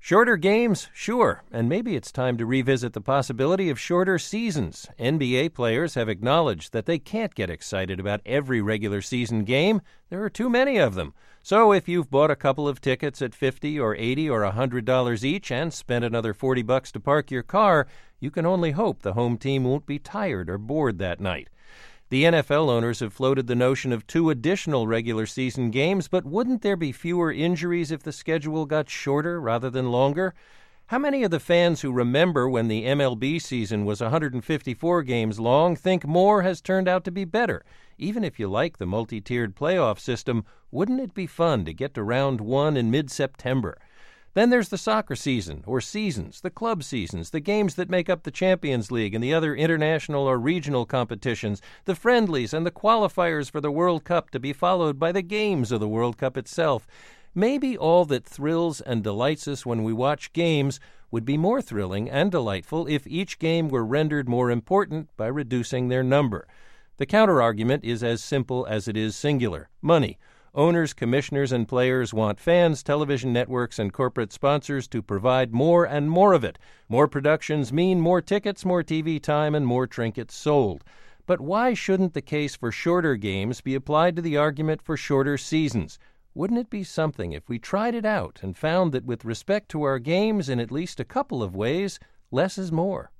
Shorter games? Sure, and maybe it's time to revisit the possibility of shorter seasons. NBA players have acknowledged that they can't get excited about every regular season game. There are too many of them. So if you've bought a couple of tickets at $50 or $80 or $100 each and spent another $40 to park your car, you can only hope the home team won't be tired or bored that night. The NFL owners have floated the notion of 2 additional regular season games, but wouldn't there be fewer injuries if the schedule got shorter rather than longer? How many of the fans who remember when the MLB season was 154 games long think more has turned out to be better? Even if you like the multi-tiered playoff system, wouldn't it be fun to get to round 1 in mid-September? Then there's the soccer season, or seasons, the club seasons, the games that make up the Champions League and the other international or regional competitions, the friendlies and the qualifiers for the World Cup to be followed by the games of the World Cup itself. Maybe all that thrills and delights us when we watch games would be more thrilling and delightful if each game were rendered more important by reducing their number. The counterargument is as simple as it is singular: money. Owners, commissioners, and players want fans, television networks, and corporate sponsors to provide more and more of it. More productions mean more tickets, more TV time, and more trinkets sold. But why shouldn't the case for shorter games be applied to the argument for shorter seasons? Wouldn't it be something if we tried it out and found that with respect to our games in at least a couple of ways, less is more?